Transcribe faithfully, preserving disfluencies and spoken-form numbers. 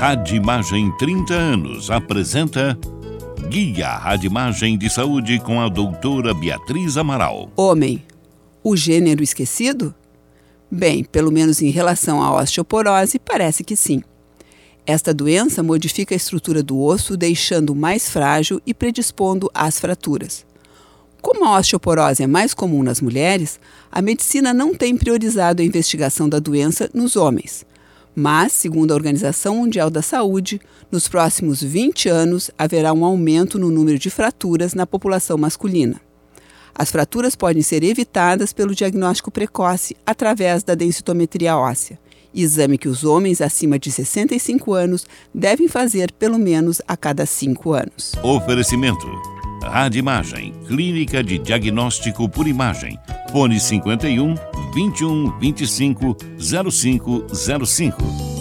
Rádio Imagem trinta anos apresenta Guia Rádio Imagem de Saúde com a doutora Beatriz Amaral. Homem, o gênero esquecido? Bem, pelo menos em relação à osteoporose, parece que sim. Esta doença modifica a estrutura do osso, deixando mais frágil e predispondo às fraturas. Como a osteoporose é mais comum nas mulheres, a medicina não tem priorizado a investigação da doença nos homens. Mas, segundo a Organização Mundial da Saúde, nos próximos vinte anos haverá um aumento no número de fraturas na população masculina. As fraturas podem ser evitadas pelo diagnóstico precoce através da densitometria óssea, exame que os homens acima de sessenta e cinco anos devem fazer pelo menos a cada cinco anos. Oferecimento: Rádio Imagem, Clínica de Diagnóstico por Imagem. Fone cinquenta e um, vinte e um, vinte e cinco, zero cinco zero cinco.